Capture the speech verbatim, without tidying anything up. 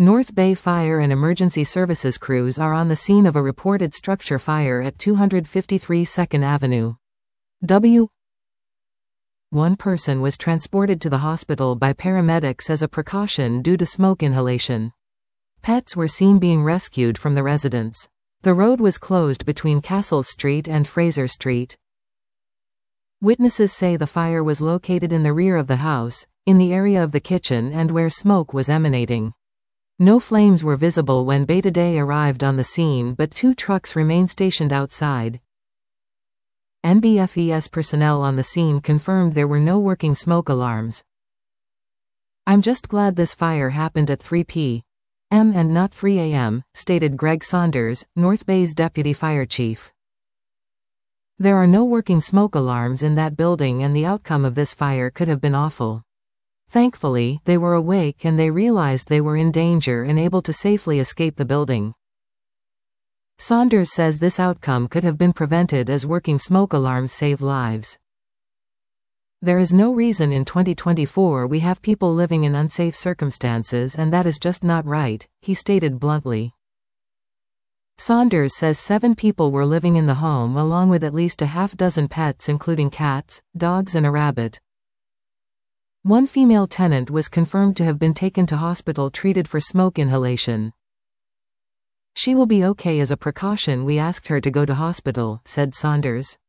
North Bay Fire and Emergency Services crews are on the scene of a reported structure fire at two fifty-three second Avenue. W. One person was transported to the hospital by paramedics as a precaution due to smoke inhalation. Pets were seen being rescued from the residence. The road was closed between Castle Street and Fraser Street. Witnesses say the fire was located in the rear of the house, in the area of the kitchen and where smoke was emanating. No flames were visible when Beta Day arrived on the scene, but two trucks remained stationed outside. N B F E S personnel on the scene confirmed there were no working smoke alarms. "I'm just glad this fire happened at three p m and not three a m, stated Greg Saunders, North Bay's deputy fire chief. "There are no working smoke alarms in that building and the outcome of this fire could have been awful. Thankfully, they were awake and they realized they were in danger and able to safely escape the building." Saunders says this outcome could have been prevented as working smoke alarms save lives. "There is no reason in twenty twenty-four we have people living in unsafe circumstances, and that is just not right," he stated bluntly. Saunders says seven people were living in the home along with at least a half dozen pets including cats, dogs and a rabbit. One female tenant was confirmed to have been taken to hospital treated for smoke inhalation. "She will be okay. As a precaution we asked her to go to hospital," said Saunders.